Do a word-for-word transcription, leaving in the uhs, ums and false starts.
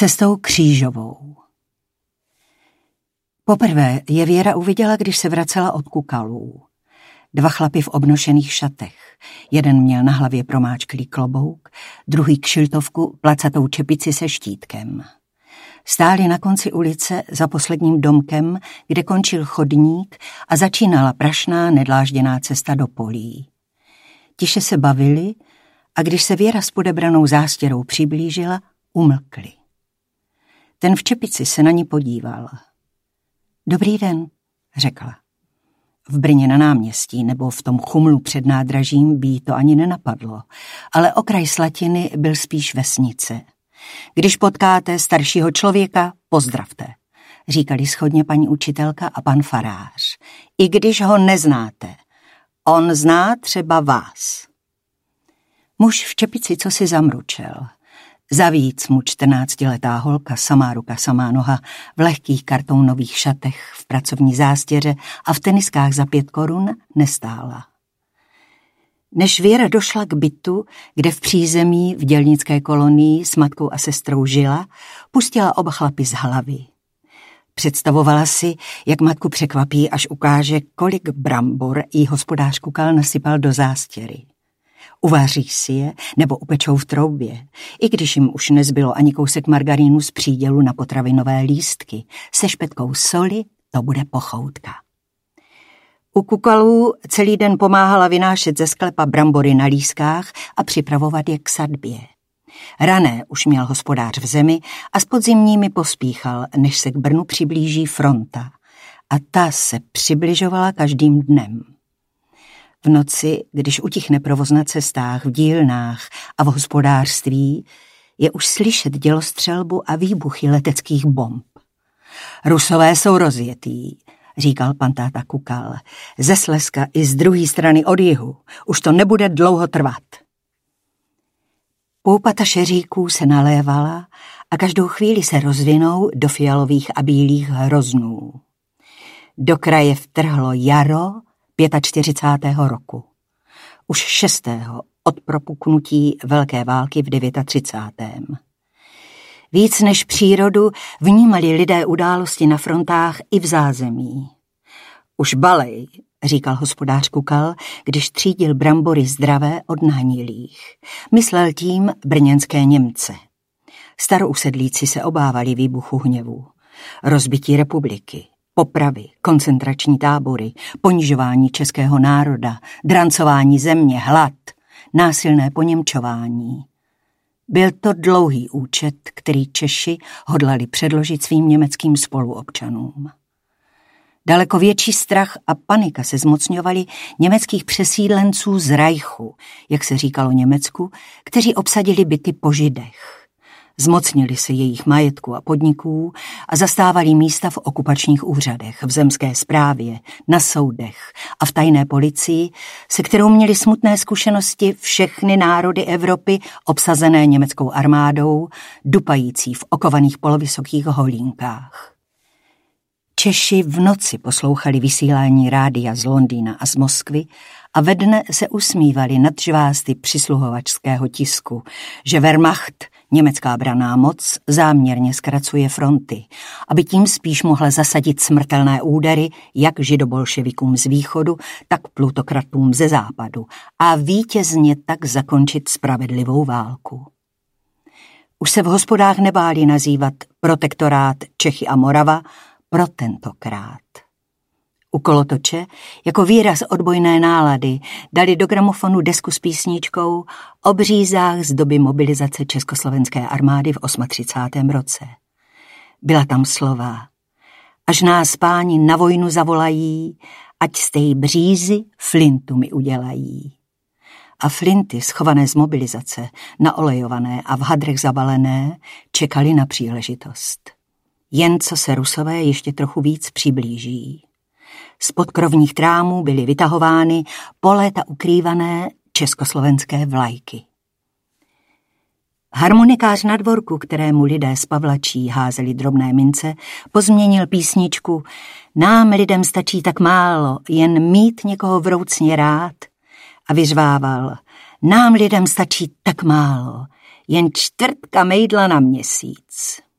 Cestou křížovou. Poprvé je Věra uviděla, když se vracela od Kukalů. Dva chlapy v obnošených šatech. Jeden měl na hlavě promáčklý klobouk, druhý kšiltovku, placatou čepici se štítkem. Stáli na konci ulice za posledním domkem, kde končil chodník a začínala prašná, nedlážděná cesta do polí. Tiše se bavili a když se Věra s podebranou zástěrou přiblížila, umlkli. Ten v čepici se na ní podíval. Dobrý den, řekla. V Brně na náměstí nebo v tom chumlu před nádražím by jí to ani nenapadlo, ale okraj Slatiny byl spíš vesnice. Když potkáte staršího člověka, pozdravte, říkali shodně paní učitelka a pan farář. I když ho neznáte, on zná třeba vás. Muž v čepici cosi zamručel. Zavíc mu čtrnáctiletá holka, samá ruka, samá noha, v lehkých kartounových šatech, v pracovní zástěře a v teniskách za pět korun nestála. Než Věra došla k bytu, kde v přízemí v dělnické kolonii s matkou a sestrou žila, pustila oba chlapy z hlavy. Představovala si, jak matku překvapí, až ukáže, kolik brambor jí hospodář Kukal nasypal do zástěry. Uvaří si je nebo upečou v troubě, i když jim už nezbylo ani kousek margarínu z přídělu na potravinové lístky. Se špetkou soli to bude pochoutka. U Kukalů celý den pomáhala vynášet ze sklepa brambory na lískách a připravovat je k sadbě. Rané už měl hospodář v zemi a s podzimními pospíchal, než se k Brnu přiblíží fronta. A ta se přibližovala každým dnem. V noci, když utichne provoz na cestách, v dílnách a v hospodářství, je už slyšet dělostřelbu a výbuchy leteckých bomb. Rusové jsou rozjetý, říkal pan táta Kukal. Ze Slezska i z druhé strany od jihu. Už to nebude dlouho trvat. Poupata šeříků se nalévala a každou chvíli se rozvinou do fialových a bílých hroznů. Do kraje vtrhlo jaro čtyřicátého pátého roku. Už šestého od propuknutí Velké války v třicátém devátém Víc než přírodu vnímali lidé události na frontách i v zázemí. Už balej, říkal hospodář Kukal, když třídil brambory zdravé od nahnilých. Myslel tím brněnské Němce. Starousedlíci se obávali výbuchu hněvu, rozbití republiky, popravy, koncentrační tábory, ponižování českého národa, drancování země, hlad, násilné poněmčování. Byl to dlouhý účet, který Češi hodlali předložit svým německým spoluobčanům. Daleko větší strach a panika se zmocňovali německých přesídlenců z Reichu, jak se říkalo Německu, kteří obsadili byty po Židech. Zmocnili se jejich majetku a podniků a zastávali místa v okupačních úřadech, v zemské správě, na soudech a v tajné policii, se kterou měli smutné zkušenosti všechny národy Evropy obsazené německou armádou, dupající v okovaných polovysokých holínkách. Češi v noci poslouchali vysílání rádia z Londýna a z Moskvy a ve dne se usmívali nad žvásty přisluhovačského tisku, že Wehrmacht, německá branná moc, záměrně zkracuje fronty, aby tím spíš mohla zasadit smrtelné údery jak židobolševikům z východu, tak plutokratům ze západu a vítězně tak zakončit spravedlivou válku. Už se v hospodách nebáli nazývat protektorát Čechy a Morava pro tentokrát. U kolotoče, jako výraz odbojné nálady, dali do gramofonu desku s písničkou o břízách z doby mobilizace československé armády v třicátém osmém roce. Byla tam slova: až nás páni na vojnu zavolají, ať z té břízy flintu mi udělají. A flinty, schované z mobilizace, naolejované a v hadrech zabalené, čekali na příležitost. Jen co se Rusové ještě trochu víc přiblíží. Z podkrovních trámů byly vytahovány po léta ukrývané československé vlajky. Harmonikář na dvorku, kterému lidé z pavlačí házeli drobné mince, pozměnil písničku Nám lidem stačí tak málo, jen mít někoho vroucně rád, a vyřvával Nám lidem stačí tak málo, jen čtvrtka mejdla na měsíc.